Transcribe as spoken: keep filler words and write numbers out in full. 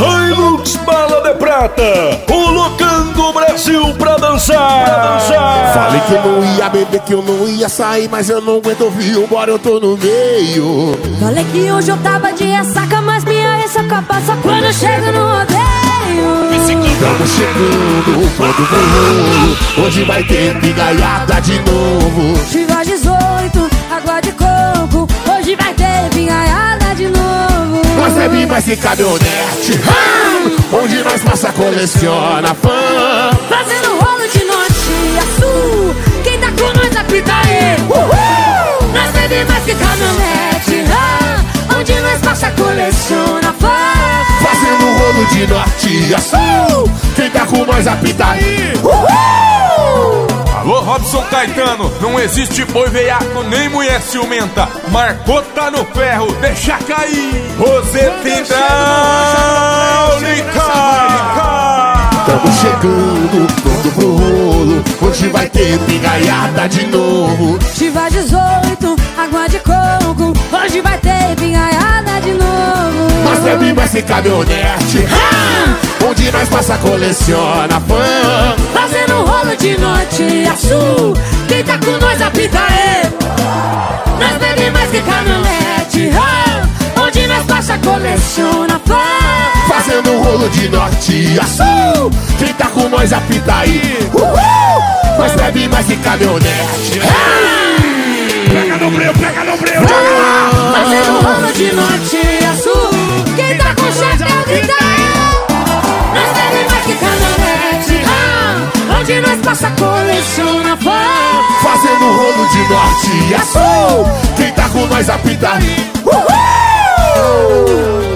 Hilux Bala de Prata, colocando o Brasil pra dançar, pra dançar. Falei que eu não ia beber, que eu não ia sair, mas eu não aguento ouvir, embora eu tô no meio. Falei que hoje eu tava de ressaca, mas minha ressaca passa quando eu chego no rodeio. Estamos chegando, todo mundo, hoje vai ter pingaiada de novo. Chega dezoito, água de coco, hoje vai ter pingaiada de novo. Nós bebe mais que caminhonete, onde nós passa coleciona fã. Fazendo rolo de norte a sul, quem tá com nós apita aí. Uhul! Nós bebe mais que caminhonete, onde nós passa coleciona fã. Fazendo rolo de norte a sul, quem tá com nós apita aí. Uhul! Alô, Robson Caetano, não existe boi veiaco nem mulher ciumenta. Marcou, tá no ferro, deixa cair. Roseta hidráulica. Estamos chegando, pronto pro rolo, hoje vai ter pingaiada de novo. Chiva dezoito, água de coco, hoje vai ter pingaiada de novo. Nós bebe mais que caminhonete, onde nós passa coleciona fã. Fazendo rolo de norte a sul, quem tá com nós apita aí. Nós bebe mais que caminhonete, onde nós passa coleciona fã. Fazendo rolo de norte a sul, quem tá com nós apita aí. Uhul! Nós bebe mais que caminhonete. Pega no breu, pega no breu. Fazendo rolo de norte a sul, quem tá com chapéu grita aí. Nós bebe mais que caminhonete, onde nós passa coleciona fã. Fazendo rolo de norte a sul, quem tá com nós apita aí. Uhul!